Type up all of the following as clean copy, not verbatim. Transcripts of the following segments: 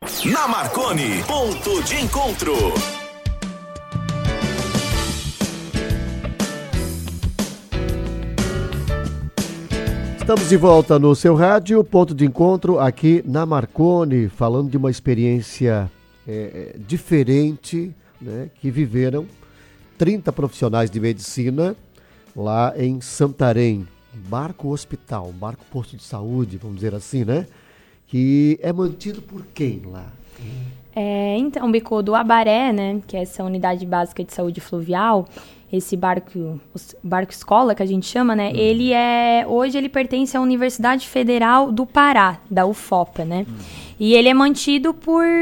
Na Marconi, ponto de encontro. Estamos de volta no seu rádio, ponto de encontro aqui na Marconi, falando de uma experiência diferente, né, que viveram 30 profissionais de medicina lá em Santarém. Barco hospital, barco posto de saúde, vamos dizer assim, né? Que é mantido por quem lá? Então, Bicudo, o Abaré, né, que é essa unidade básica de saúde fluvial, esse barco escola que a gente chama, né, hoje ele pertence à Universidade Federal do Pará, da UFOPA, né, e ele é mantido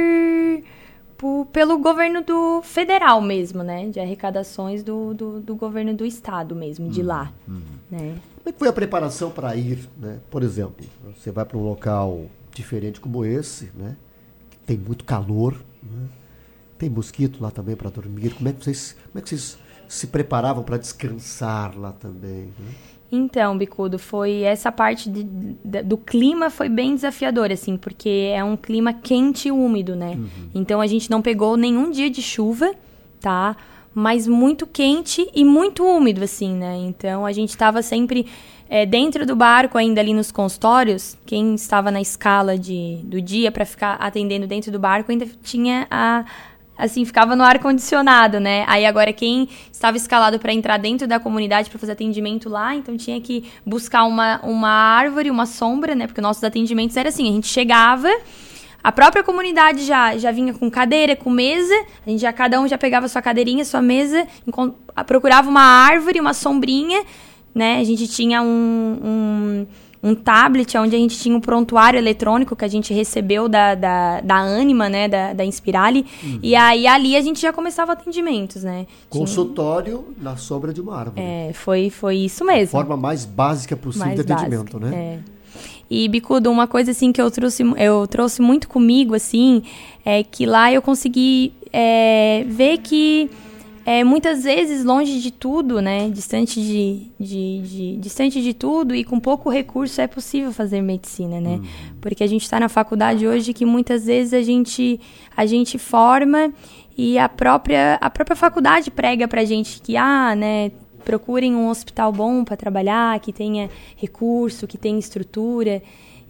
pelo governo do federal mesmo, né, de arrecadações do governo do estado mesmo, de lá, né. Como é que foi a preparação para ir, né? Por exemplo, você vai para um local diferente como esse, né? Tem muito calor, né? Tem mosquito lá também para dormir. Como é que vocês se preparavam para descansar lá também, né? Então, Bicudo, foi essa parte do clima foi bem desafiadora, assim, porque é um clima quente e úmido, né? Então a gente não pegou nenhum dia de chuva, tá? Mas muito quente e muito úmido, assim, né? Então a gente estava sempre dentro do barco, ainda ali nos consultórios. Quem estava na escala do dia para ficar atendendo dentro do barco ainda tinha ficava no ar-condicionado, né? Aí agora quem estava escalado para entrar dentro da comunidade para fazer atendimento lá, então tinha que buscar uma árvore, uma sombra, né? Porque nossos atendimentos era assim, a gente chegava, a própria comunidade já vinha com cadeira, com mesa, cada um já pegava sua cadeirinha, sua mesa, procurava uma árvore, uma sombrinha, né? A gente tinha um tablet onde a gente tinha um prontuário eletrônico que a gente recebeu da Anima, né, da Inspirali, e aí ali a gente já começava atendimentos, né. Consultório na sombra de uma árvore. Foi isso mesmo. A forma mais básica possível de atendimento, né? E, Bicudo, uma coisa, assim, que eu trouxe muito comigo, assim, é que lá eu consegui ver que muitas vezes longe de tudo, né, distante de tudo e com pouco recurso é possível fazer medicina, né, porque a gente está na faculdade hoje que muitas vezes a gente forma e a própria faculdade prega pra gente que, né, procurem um hospital bom para trabalhar, que tenha recurso, que tenha estrutura.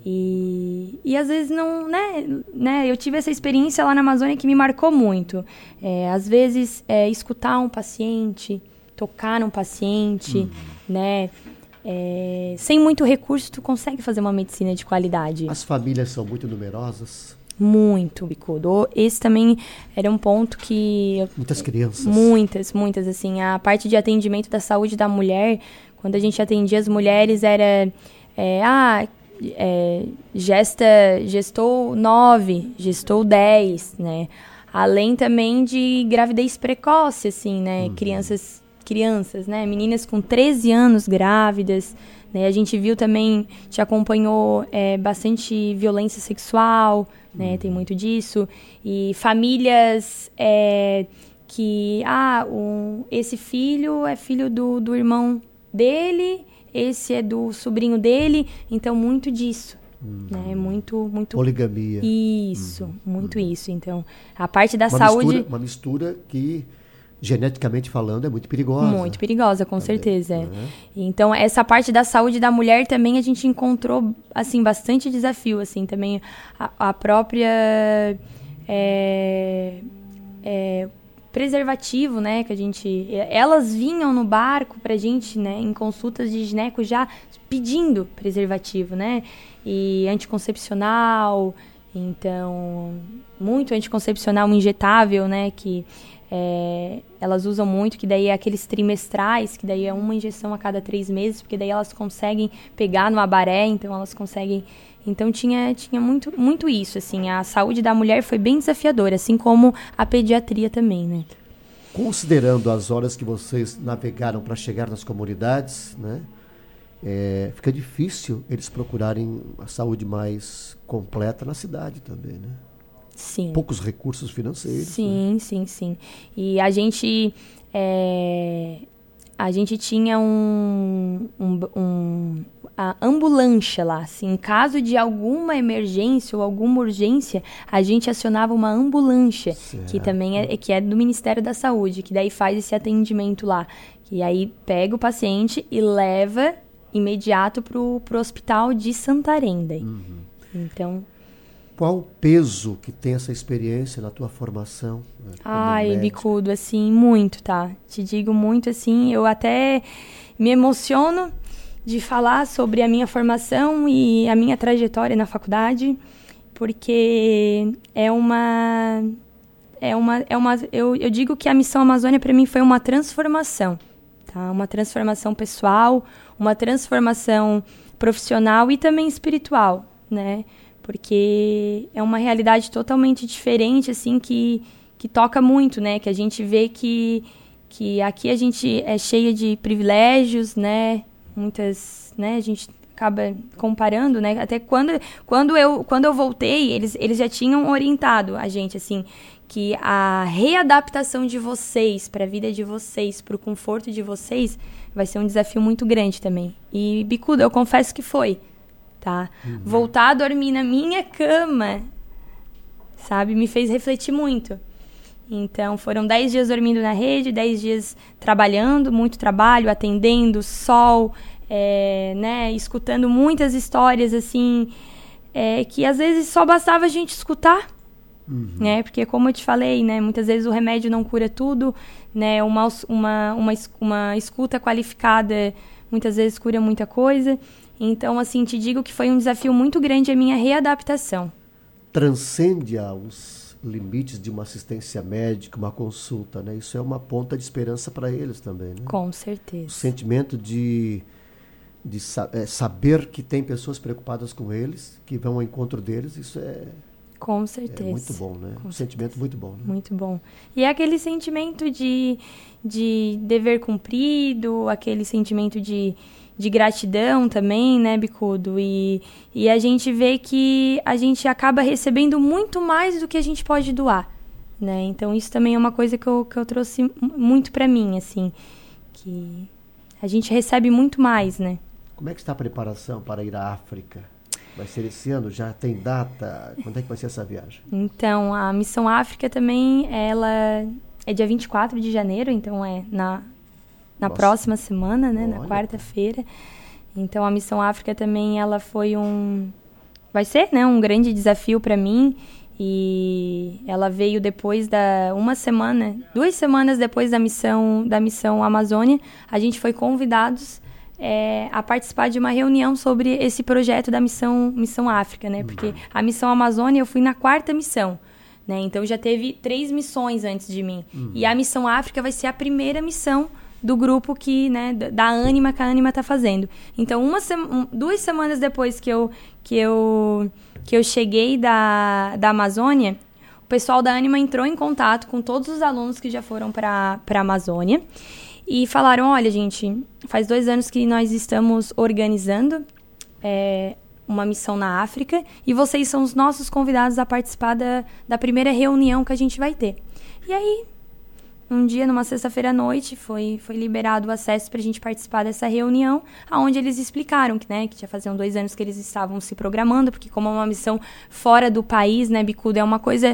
E às vezes não, né? Eu tive essa experiência lá na Amazônia que me marcou muito. Às vezes, escutar um paciente, tocar num paciente, né? Sem muito recurso, tu consegue fazer uma medicina de qualidade. As famílias são muito numerosas? Muito, Bicudo. Esse também era um ponto que... Muitas crianças. Muitas, assim. A parte de atendimento da saúde da mulher, quando a gente atendia as mulheres, era... gestou 9, gestou 10, né? Além também de gravidez precoce, assim, né? Crianças, né? Meninas com 13 anos grávidas, né? A gente viu também, te acompanhou bastante violência sexual, né? Tem muito disso. E famílias que, esse filho é filho do irmão dele, esse é do sobrinho dele, então muito disso, né? Muito... Poligamia. Isso, muito isso. Então, a parte da saúde... Uma mistura que, geneticamente falando, é muito perigosa. Muito perigosa, com certeza. Então, essa parte da saúde da mulher também a gente encontrou, assim, bastante desafio, assim, também a própria... preservativo, né, que elas vinham no barco pra gente, né, em consultas de gineco já pedindo preservativo, né, e anticoncepcional, então, muito anticoncepcional injetável, né, que elas usam muito, que daí é aqueles trimestrais, que daí é uma injeção a cada 3 meses, porque daí elas conseguem pegar no Abaré, então elas conseguem... Então tinha muito isso, assim, a saúde da mulher foi bem desafiadora, assim como a pediatria também, né? Considerando as horas que vocês navegaram para chegar nas comunidades, né? Fica difícil eles procurarem a saúde mais completa na cidade também, né? Sim. Poucos recursos financeiros. Sim, né? sim. E a gente... a gente tinha a ambulância lá, assim, em caso de alguma emergência ou alguma urgência, a gente acionava uma ambulância, que também que é do Ministério da Saúde, que daí faz esse atendimento lá, que aí pega o paciente e leva imediato pro hospital de Santarém, daí. Então... Qual o peso que tem essa experiência na tua formação? Ai, Bicudo, assim, muito, tá? Te digo muito, assim, eu até me emociono de falar sobre a minha formação e a minha trajetória na faculdade, porque eu digo que a Missão Amazônia para mim foi uma transformação, tá? Uma transformação pessoal, uma transformação profissional e também espiritual, né? Porque é uma realidade totalmente diferente, assim, que toca muito, né? Que a gente vê que aqui a gente é cheia de privilégios, né? Muitas, né? A gente acaba comparando, né? Até quando eu voltei, eles já tinham orientado a gente, assim, que a readaptação de vocês para a vida de vocês, para o conforto de vocês, vai ser um desafio muito grande também. E, Bicudo, eu confesso que foi. Tá? Voltar a dormir na minha cama, sabe, me fez refletir muito. Então, foram 10 dias dormindo na rede, 10 dias trabalhando, muito trabalho, atendendo, sol, né, escutando muitas histórias, assim, que às vezes só bastava a gente escutar, né, porque como eu te falei, né, muitas vezes o remédio não cura tudo, né, uma escuta qualificada muitas vezes cura muita coisa. Então, assim, te digo que foi um desafio muito grande a minha readaptação. Transcende os limites de uma assistência médica, uma consulta, né? Isso é uma ponta de esperança para eles também, né? Com certeza. O sentimento de saber que tem pessoas preocupadas com eles, que vão ao encontro deles, isso é... Com certeza. É muito bom, né? Um sentimento muito bom. Né? Muito bom. E é aquele sentimento de dever cumprido, aquele sentimento de gratidão também, né, Bicudo? E a gente vê que a gente acaba recebendo muito mais do que a gente pode doar, né? Então, isso também é uma coisa que eu trouxe muito pra mim, assim, que a gente recebe muito mais, né? Como é que está a preparação para ir à África? Vai ser esse ano? Já tem data? Quando é que vai ser essa viagem? Então, a Missão África também, ela é dia 24 de janeiro, então é na próxima semana, né? Olha. Na quarta-feira. Então, a Missão África também, ela foi vai ser, né? Um grande desafio para mim. E ela veio depois 2 semanas depois da missão Amazônia, a gente foi convidados a participar de uma reunião sobre esse projeto da Missão África, né? Porque a Missão Amazônia eu fui na 4ª missão, né? Então já teve 3 missões antes de mim. E a Missão África vai ser a primeira missão do grupo né, da Ânima, que a Ânima está fazendo. Então, 2 semanas depois que eu cheguei da Amazônia, o pessoal da Ânima entrou em contato com todos os alunos que já foram para a Amazônia e falaram, olha, gente, faz 2 anos que nós estamos organizando uma missão na África e vocês são os nossos convidados a participar da primeira reunião que a gente vai ter. E aí, um dia, numa sexta-feira à noite, foi liberado o acesso para a gente participar dessa reunião, onde eles explicaram que já faziam 2 anos que eles estavam se programando, porque como é uma missão fora do país, né, Bicudo, é uma coisa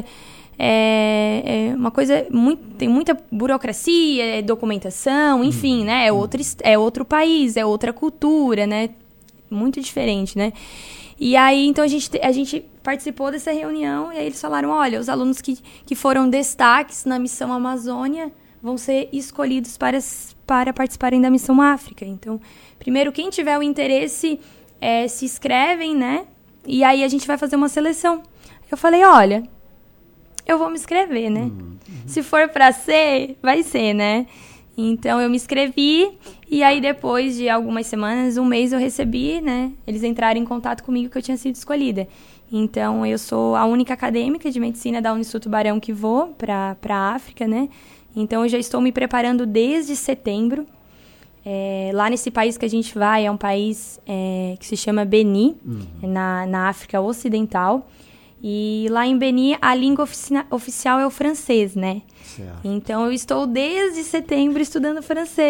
tem muita burocracia, documentação, enfim, né, é outro país, é outra cultura, né, muito diferente, né. E aí, então, a gente participou dessa reunião e aí eles falaram, olha, os alunos que foram destaques na Missão Amazônia vão ser escolhidos para participarem da Missão África. Então, primeiro, quem tiver o interesse, se inscrevem, né? E aí a gente vai fazer uma seleção. Eu falei, olha, eu vou me inscrever, né? Se for para ser, vai ser, né? Então, eu me inscrevi e aí depois de algumas semanas, 1 mês, eu recebi, né? Eles entraram em contato comigo que eu tinha sido escolhida. Então, eu sou a única acadêmica de medicina da Unisul Tubarão que vou para a África, né? Então, eu já estou me preparando desde setembro. Lá nesse país que a gente vai, é um país que se chama Beni, na África Ocidental. E lá em Beni, a língua oficial é o francês, né? Certo. Então, eu estou desde setembro estudando francês.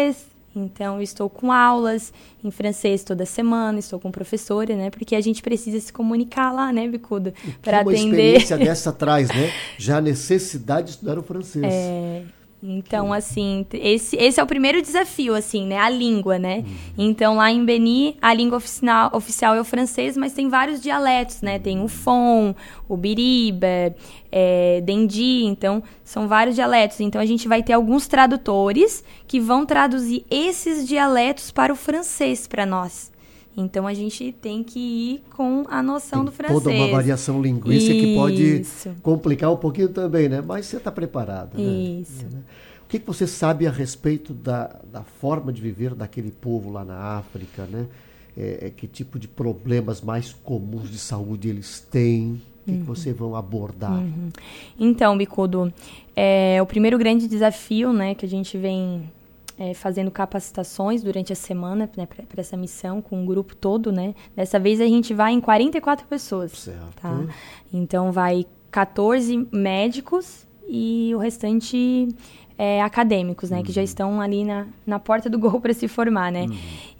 Então, eu estou com aulas em francês toda semana, estou com professora, né? Porque a gente precisa se comunicar lá, né, Bicudo? Para atender. Uma experiência dessa traz, né? Já a necessidade de estudar o francês. Então, assim, esse é o primeiro desafio, assim, né? A língua, né? Então, lá em Beni, a língua oficial é o francês, mas tem vários dialetos, né? Tem o Fon, o Biriba, Dendi, então, são vários dialetos. Então, a gente vai ter alguns tradutores que vão traduzir esses dialetos para o francês para nós. Então, a gente tem que ir com a noção do francês. Toda uma variação linguística que pode complicar um pouquinho também, né? Mas você está preparada, né? Isso. O que você sabe a respeito da forma de viver daquele povo lá na África, né? Que tipo de problemas mais comuns de saúde eles têm? O que vocês vão abordar? Então, Bicudo, o primeiro grande desafio, né, que a gente vem fazendo capacitações durante a semana, né, para essa missão com o grupo todo, né? Dessa vez a gente vai em 44 pessoas. Certo. Tá? Então vai 14 médicos e o restante acadêmicos, né? Que já estão ali na porta do gol para se formar, né?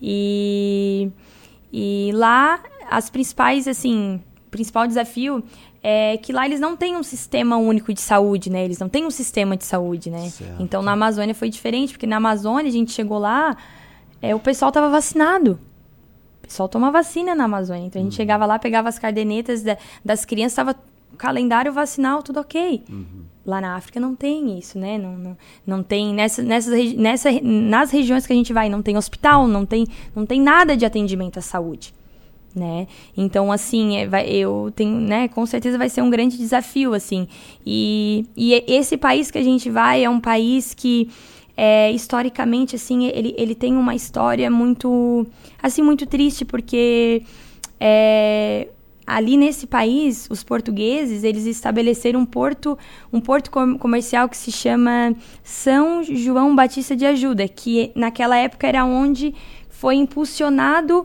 E lá as principais, assim, o principal desafio é que lá eles não têm um sistema único de saúde, né? Eles não têm um sistema de saúde, né? Certo. Então, na Amazônia foi diferente, porque na Amazônia a gente chegou lá, o pessoal estava vacinado. O pessoal toma vacina na Amazônia. Então, a gente chegava lá, pegava as cadernetas das crianças, estava calendário vacinal, tudo ok. Lá na África não tem isso, né? Não tem, nas regiões que a gente vai, não tem hospital, não tem nada de atendimento à saúde. Né? Então, assim, eu tenho, né, com certeza vai ser um grande desafio, assim. E esse país que a gente vai é um país que, historicamente, assim, ele tem uma história muito, assim, muito triste, porque ali nesse país, os portugueses, eles estabeleceram um porto comercial que se chama São João Batista de Ajuda, que naquela época era onde foi impulsionado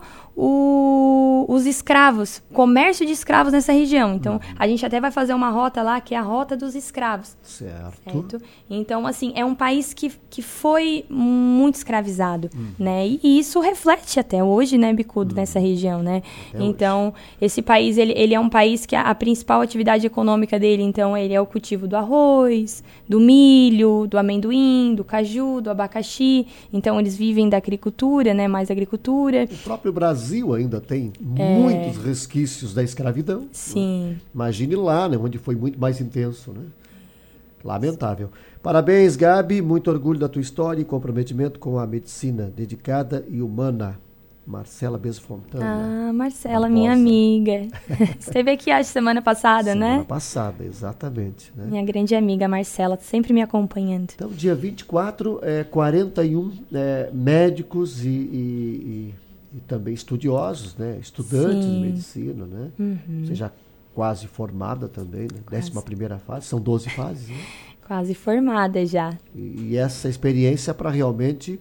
os escravos, comércio de escravos nessa região. Então, a gente até vai fazer uma rota lá, que é a Rota dos Escravos. Certo. Então, assim, é um país que foi muito escravizado, né? E isso reflete até hoje, né, Bicudo, nessa região, né? Então, esse país, ele é um país que a principal atividade econômica dele, então, ele é o cultivo do arroz, do milho, do amendoim, do caju, do abacaxi. Então, eles vivem da agricultura, né? Mais agricultura. O próprio Brasil ainda tem muitos resquícios da escravidão. Sim. Né? Imagine lá, né, onde foi muito mais intenso, né? Lamentável. Parabéns, Gabi. Muito orgulho da tua história e comprometimento com a medicina dedicada e humana. Marcela Bezo Fontana. Marcela, minha amiga. Esteve aqui, acho, semana passada, né? Semana passada, exatamente. Né? Minha grande amiga, Marcela, sempre me acompanhando. Então, dia 24, 41 médicos e também estudiosos, né? Estudantes de medicina, né? Você já quase formada também, né? 11ª fase, são 12 fases, né? Quase formada já. E essa experiência para realmente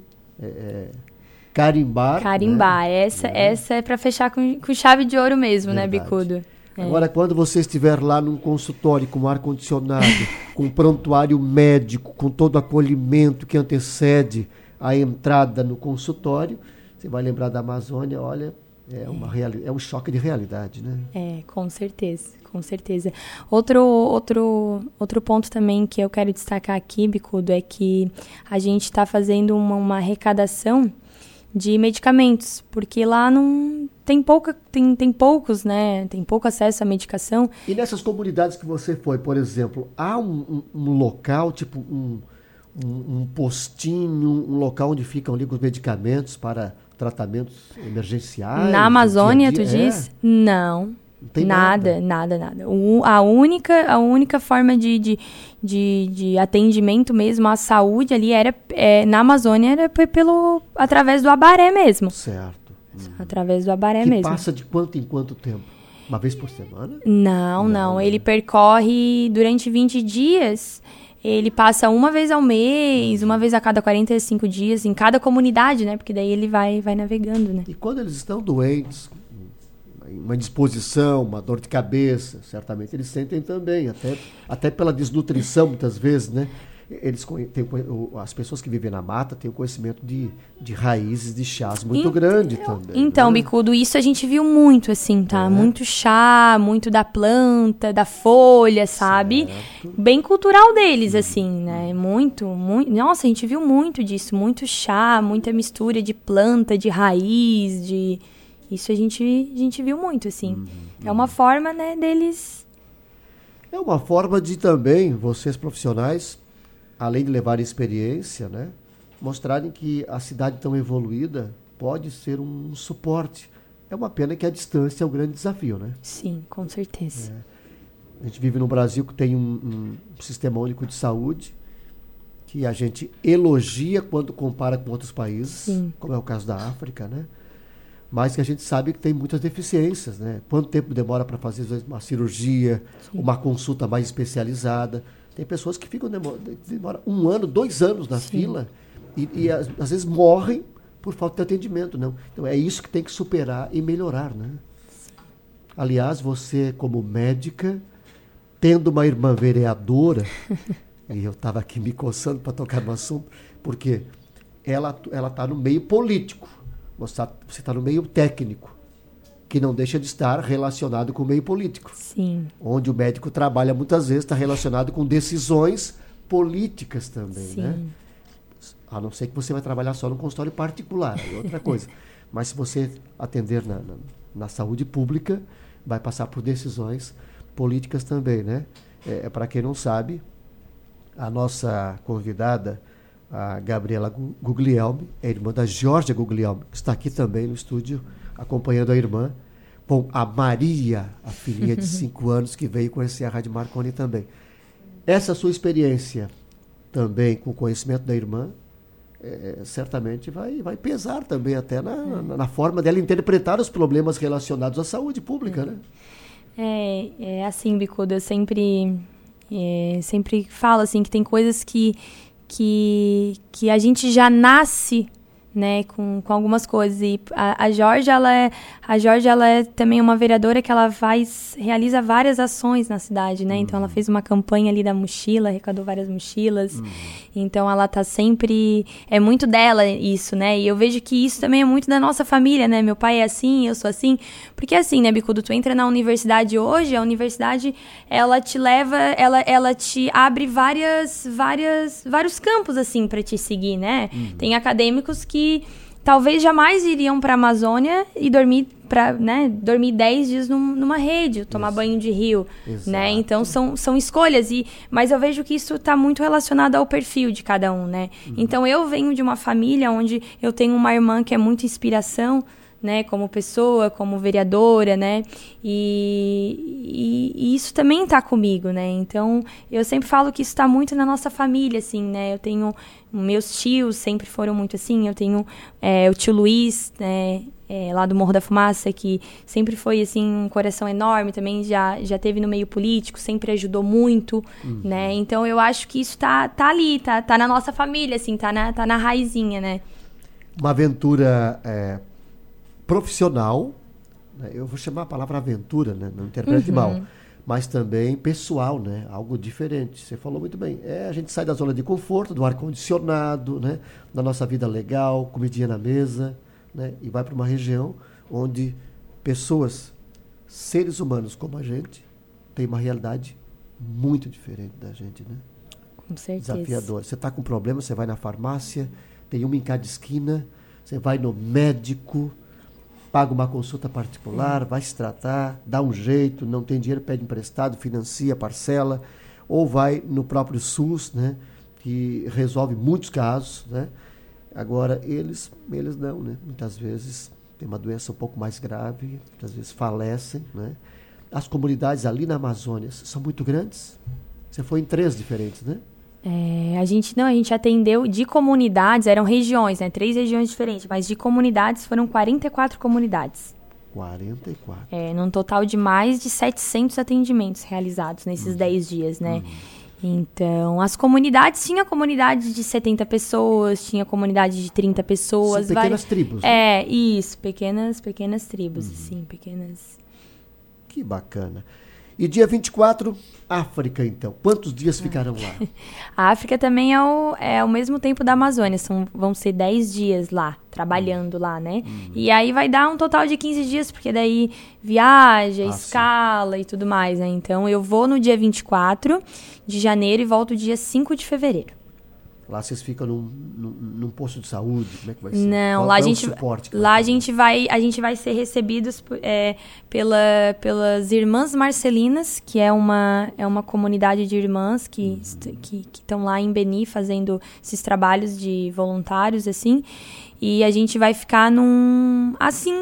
carimbar. Né? Essa é para fechar com chave de ouro mesmo, verdade. Né, Bicudo? Agora, quando você estiver lá num consultório com ar-condicionado, com prontuário médico, com todo o acolhimento que antecede a entrada no consultório, você vai lembrar da Amazônia, olha, é um choque de realidade, né? Com certeza, com certeza. Outro ponto também que eu quero destacar aqui, Bicudo, é que a gente está fazendo uma arrecadação de medicamentos, porque lá não tem poucos, né? Tem pouco acesso à medicação. E nessas comunidades que você foi, por exemplo, há um local, tipo um postinho, um local onde ficam ali com os medicamentos para tratamentos emergenciais? Na Amazônia, tu diz? Não. Não tem nada. A única forma de atendimento mesmo à saúde ali na Amazônia era através do abaré mesmo. Certo. Através do abaré mesmo. Passa de quanto em quanto tempo? Uma vez por semana? Não. Ele percorre durante 20 dias. Ele passa uma vez ao mês, uma vez a cada 45 dias, em cada comunidade, né? Porque daí ele vai navegando, né? E quando eles estão doentes, uma indisposição, uma dor de cabeça, certamente eles sentem também, até pela desnutrição muitas vezes, né? as pessoas que vivem na mata têm um conhecimento de raízes, de chás muito grande também. Então, né? Bicudo, isso a gente viu muito, assim, tá? Muito chá, muito da planta, da folha, sabe? Certo. Bem cultural deles, assim, né? Muito. Nossa, a gente viu muito disso. Muito chá, muita mistura de planta, de raiz, de... Isso a gente viu muito, assim. É uma forma, né, deles... É uma forma de também, vocês profissionais, além de levarem experiência, né, mostrarem que a cidade tão evoluída pode ser um suporte. É uma pena que a distância é um grande desafio, né? Sim, com certeza. A gente vive num Brasil que tem um sistema único de saúde que a gente elogia quando compara com outros países, Sim. como é o caso da África, né? Mas que a gente sabe que tem muitas deficiências, né? Quanto tempo demora para fazer às vezes, uma cirurgia, uma consulta mais especializada. Tem pessoas que demoram 1 ano, 2 anos na fila e às vezes morrem por falta de atendimento, não. Então é isso que tem que superar e melhorar, né? Aliás, você como médica, tendo uma irmã vereadora, e eu estava aqui me coçando para tocar no assunto, porque ela está no meio político. Você está no meio técnico, que não deixa de estar relacionado com o meio político. Sim. Onde o médico trabalha muitas vezes, está relacionado com decisões políticas também, Sim. né? A não ser que você vai trabalhar só no consultório particular, é outra coisa. Mas se você atender na saúde pública, vai passar por decisões políticas também, né? Para quem não sabe, a nossa convidada, a Gabriela Guglielmi, é irmã da Georgia Guglielmi, que está aqui também no estúdio, acompanhando a irmã, com a Maria, a filhinha de 5 anos, que veio conhecer a Rádio Marconi também. Essa sua experiência também com o conhecimento da irmã, certamente vai pesar também até na forma dela interpretar os problemas relacionados à saúde pública, né? É assim, Bicudo, eu sempre falo assim, que tem coisas que a gente já nasce, né, com algumas coisas. E a Jorge, ela é também uma vereadora que ela realiza várias ações na cidade, né? Então ela fez uma campanha ali da mochila, arrecadou várias mochilas. Então ela tá sempre... É muito dela isso, né? E eu vejo que isso também é muito da nossa família, né? Meu pai é assim, eu sou assim. Porque assim, né, Bicudo, tu entra na universidade hoje, a universidade, ela te leva, ela te abre vários campos, assim, pra te seguir, né? Tem acadêmicos que talvez jamais iriam para a Amazônia e dormir 10 dias numa rede, tomar banho de rio, né? Então são escolhas, mas eu vejo que isso está muito relacionado ao perfil de cada um, né? Então eu venho de uma família onde eu tenho uma irmã que é muita inspiração, né, como pessoa, como vereadora, né, e isso também está comigo, né, então eu sempre falo que isso está muito na nossa família, assim, né, eu tenho, meus tios sempre foram muito assim, eu tenho o tio Luiz, né, lá do Morro da Fumaça, que sempre foi, assim, um coração enorme, também já teve no meio político, sempre ajudou muito, né, então eu acho que isso tá ali, tá na nossa família, assim, tá na raizinha, né. Uma aventura profissional, né? Eu vou chamar a palavra aventura, né? Não interprete mal, mas também pessoal, né? Algo diferente. Você falou muito bem. A gente sai da zona de conforto, do ar-condicionado, né? Da nossa vida legal, comidinha na mesa, né? E vai para uma região onde pessoas, seres humanos como a gente, têm uma realidade muito diferente da gente, né? Com certeza. Desafiador. Você está com problema, você vai na farmácia, tem uma em cada esquina, você vai no médico, paga uma consulta particular, vai se tratar, dá um jeito, não tem dinheiro, pede emprestado, financia, parcela, ou vai no próprio SUS, né, que resolve muitos casos, né? Agora, eles não, né? Muitas vezes tem uma doença um pouco mais grave, muitas vezes falecem, né? As comunidades ali na Amazônia são muito grandes. Você foi em 3 diferentes, né? A gente atendeu de comunidades, eram regiões, né? 3 regiões diferentes, mas de comunidades foram 44 comunidades. 44. Num total de mais de 700 atendimentos realizados nesses 10 dias, né? Então, as comunidades, tinha comunidade de 70 pessoas, tinha comunidade de 30 pessoas. São pequenas tribos, né? Isso, pequenas tribos, assim, pequenas... Que bacana. E dia 24, África, então. Quantos dias ficarão lá? A África também é o mesmo tempo da Amazônia, vão ser 10 dias lá, trabalhando lá, né? E aí vai dar um total de 15 dias, porque daí viaja, escala e tudo mais, né? Então eu vou no dia 24 de janeiro e volto dia 5 de fevereiro. Lá vocês ficam num posto de saúde? Como é que vai ser? Não, lá a gente, lá a gente vai ser recebidos pelas Irmãs Marcelinas, que é uma comunidade de irmãs que estão lá em Beni fazendo esses trabalhos de voluntários, assim. E a gente vai ficar num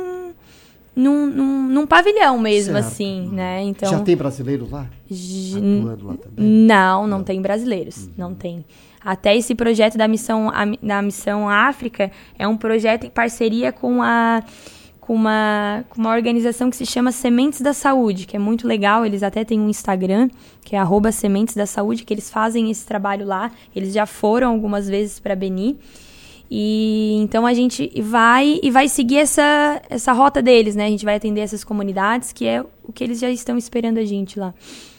pavilhão mesmo, certo. Assim, né? Então, já tem brasileiros lá? Atuando lá também? Não tem brasileiros, não tem. Até esse projeto da missão África é um projeto em parceria com uma organização que se chama Sementes da Saúde, que é muito legal. Eles até têm um Instagram, que é @Sementes da Saúde, que eles fazem esse trabalho lá. Eles já foram algumas vezes para Beni. E então a gente vai seguir essa rota deles, né? A gente vai atender essas comunidades, que é o que eles já estão esperando a gente lá.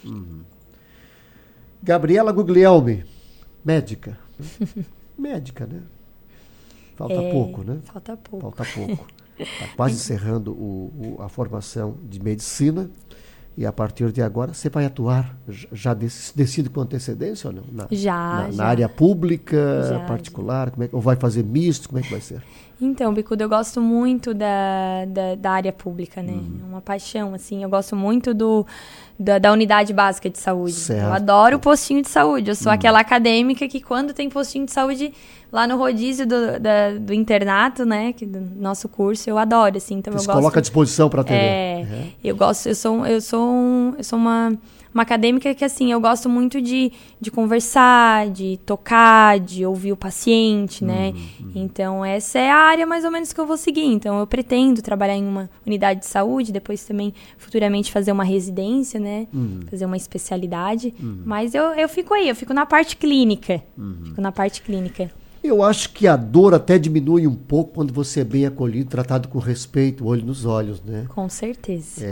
Gabriela Guglielmi, médica. Médica, né? Falta pouco, né? Falta pouco. Está quase encerrando a formação de medicina. E a partir de agora, você vai atuar, já decide com antecedência ou não? Na área pública, particular? Como ou vai fazer misto? Como é que vai ser? Então, Bicudo, eu gosto muito da área pública, né? É uma paixão, assim. Eu gosto muito da unidade básica de saúde. Certo. Eu adoro o postinho de saúde. Eu sou aquela acadêmica que quando tem postinho de saúde lá no rodízio do internato, né? Do nosso curso, eu adoro, assim. Então, você coloca à disposição para atender. Eu gosto, eu sou uma acadêmica que, assim, eu gosto muito de conversar, de tocar, de ouvir o paciente, né? Então, essa é a área mais ou menos que eu vou seguir. Então, eu pretendo trabalhar em uma unidade de saúde, depois também, futuramente, fazer uma residência, né? Fazer uma especialidade. Mas eu fico aí, eu fico na parte clínica. Eu acho que a dor até diminui um pouco quando você é bem acolhido, tratado com respeito, olho nos olhos, né? Com certeza.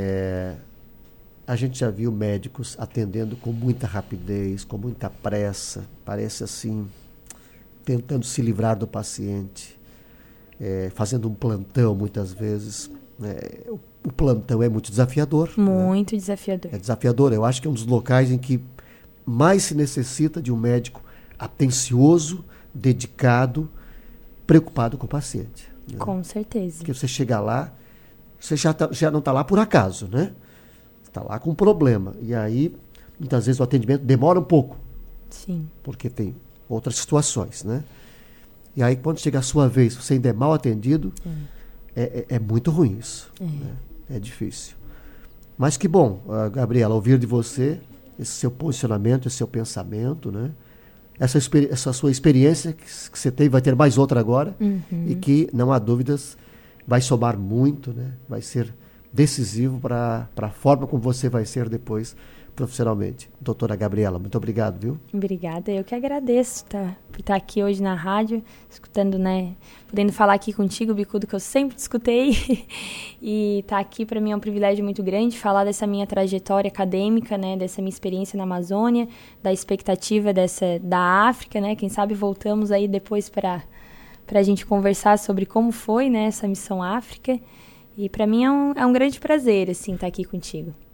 A gente já viu médicos atendendo com muita rapidez, com muita pressa, parece assim, tentando se livrar do paciente, fazendo um plantão muitas vezes. O plantão é muito desafiador. Muito, né? Desafiador. É desafiador. Eu acho que é um dos locais em que mais se necessita de um médico atencioso, dedicado, preocupado com o paciente. Né? Com certeza. Porque você chega lá, você já não está lá por acaso, né? Está lá com um problema. E aí, muitas vezes, o atendimento demora um pouco. Sim. Porque tem outras situações, né? E aí, quando chega a sua vez, você ainda é mal atendido, é muito ruim isso. Né? É difícil. Mas que bom, Gabriela, ouvir de você esse seu posicionamento, esse seu pensamento, né? Essa sua experiência que você tem, vai ter mais outra agora, e que, não há dúvidas, vai somar muito, né? Vai ser decisivo para a forma como você vai ser depois profissionalmente. Doutora Gabriela, muito obrigado, viu? Obrigada, eu que agradeço por estar aqui hoje na rádio, escutando, né, podendo falar aqui contigo, Bicudo, que eu sempre te escutei, e estar aqui para mim é um privilégio muito grande, falar dessa minha trajetória acadêmica, né, dessa minha experiência na Amazônia, da expectativa da África, né, quem sabe voltamos aí depois para a gente conversar sobre como foi, né, essa missão África. E para mim é um grande prazer, assim, estar aqui contigo.